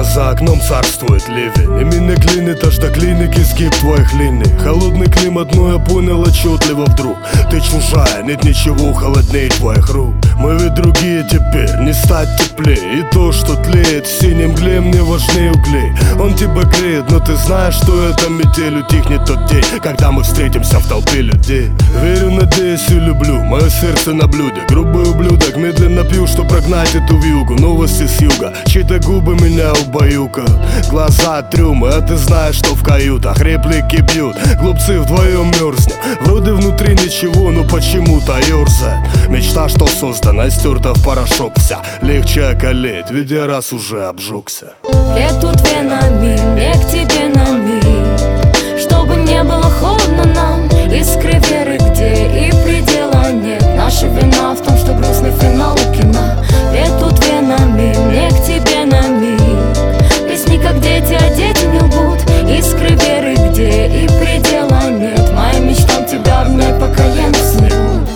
за окном царствует ливень, и меня клинит аж до клиники сгиб твоих линий. Холодный климат, но я понял отчетливо вдруг: ты чужая, нет ничего холоднее твоих рук. Мы ведь другие теперь, не стать теплее. И то, что тлеет в синей мгле, мне важнее углей. Он тебя греет, но ты знаешь, что эта метель утихнет тот день, когда мы встретимся в толпе людей. Верю, надеюсь и люблю, мое сердце на блюде. Грубый ублюдок, медленно пью, что прогнать эту вьюгу. Новости с юга, чьи-то губы меня убаюкают. Глаза трюмы, а ты знаешь, что в каютах реплики бьют. Глупцы вдвоем мерзнем, вроде внутри ничего, но почему-то ерзает. Мечта, что создана, стерта в порошок вся. Легче околеть, ведь я раз уже обжегся. Лету венами, мне к тебе на миг, чтобы не было холодно нам. Искры веры, где и предела нет. Наша вина в том, что грустный финал у кино. Лету венами, мне к тебе на миг. Песни как дети, а дети не лгут. Искры веры, где и предела нет. Моим мечтам тебя обнять, пока я на снегу.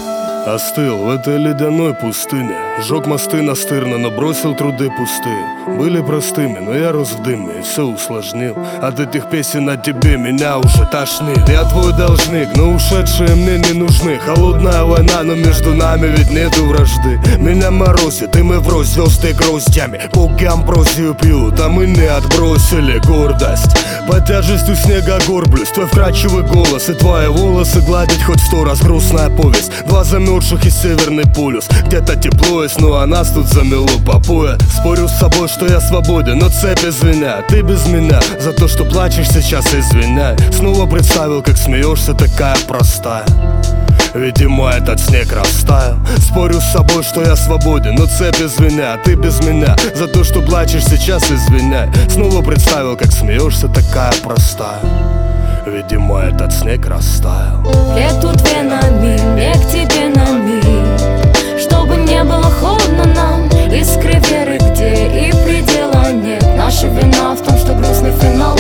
Остыл в этой ледяной пустыне, сжег мосты настырно, но бросил труды пустые. Были простыми, но я рос в дыме и все усложнил. От этих песен о тебе меня уже тошнит. Я твой должник, но ушедшие мне не нужны. Холодная война, но между нами ведь нету вражды. Меня морозит, и мы врозь звезды гроздями. Боги амброзию пьют, а мы не отбросили гордость. Под тяжестью снега горблюсь, твой вкрадчивый голос и твои волосы гладить хоть 100 раз. Грустная повесть, два замерзших и Северный полюс. Где-то тепло есть, ну а нас тут замело по пояс. Спорю с собой, что я свободен, но цепи звенят. Ты без меня, за то, что плачешь сейчас, извиняй. Снова представил, как смеешься, такая простая. Видимо, этот снег растаял. Спорю с собой, что я свободен, но цепи звенят. Ты без меня, за то, что плачешь сейчас, извиняй. Снова представил, как смеешься, такая простая. Видимо, этот снег растаял. Лету венами, мне к тебе на миг, чтобы не было холодно нам. Искры веры, где и предела нет. Наша вина в том, что грустный финал